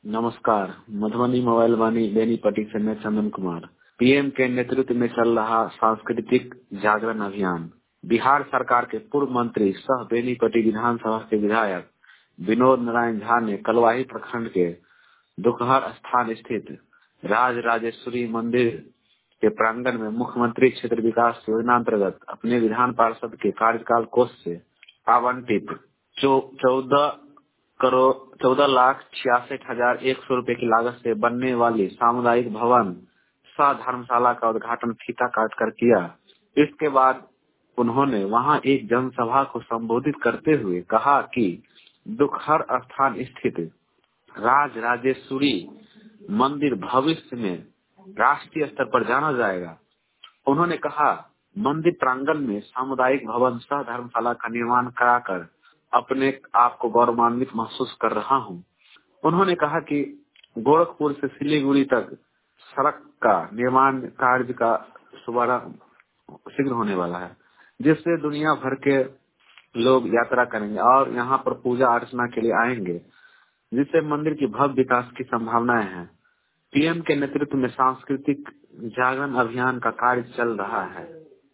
नमस्कार। मधुबनी मोबाइल वाणी बेनीपट्टी से मैं चंदन कुमार। पीएम के नेतृत्व में चल रहा सांस्कृतिक जागरण अभियान। बिहार सरकार के पूर्व मंत्री सह बेनीपट्टी विधानसभा के विधायक विनोद नारायण झा ने कलवाही प्रखंड के दुखहर स्थान स्थित राज राजेश्वरी मंदिर के प्रांगण में मुख्यमंत्री क्षेत्र विकास योजना अंतर्गत अपने विधान पार्षद के कार्यकाल कोष से आवंटित 14,66,100 रूपए की लागत से बनने वाली सामुदायिक भवन सह धर्मशाला का उद्घाटन फीता काट कर किया। इसके बाद उन्होंने वहां एक जनसभा को संबोधित करते हुए कहा कि दुखहर स्थान स्थित राज राजेश्वरी मंदिर भविष्य में राष्ट्रीय स्तर पर जाना जाएगा। उन्होंने कहा, मंदिर प्रांगण में सामुदायिक भवन सह धर्मशाला का निर्माण कराकर अपने आप को गौरवान्वित महसूस कर रहा हूं। उन्होंने कहा कि गोरखपुर से सिलीगुड़ी तक सड़क का निर्माण कार्य का शुभारंभ शीघ्र होने वाला है, जिससे दुनिया भर के लोग यात्रा करेंगे और यहाँ पर पूजा अर्चना के लिए आएंगे, जिससे मंदिर की भव्य विकास की संभावनाएं हैं। पीएम के नेतृत्व में सांस्कृतिक जागरण अभियान का कार्य चल रहा है।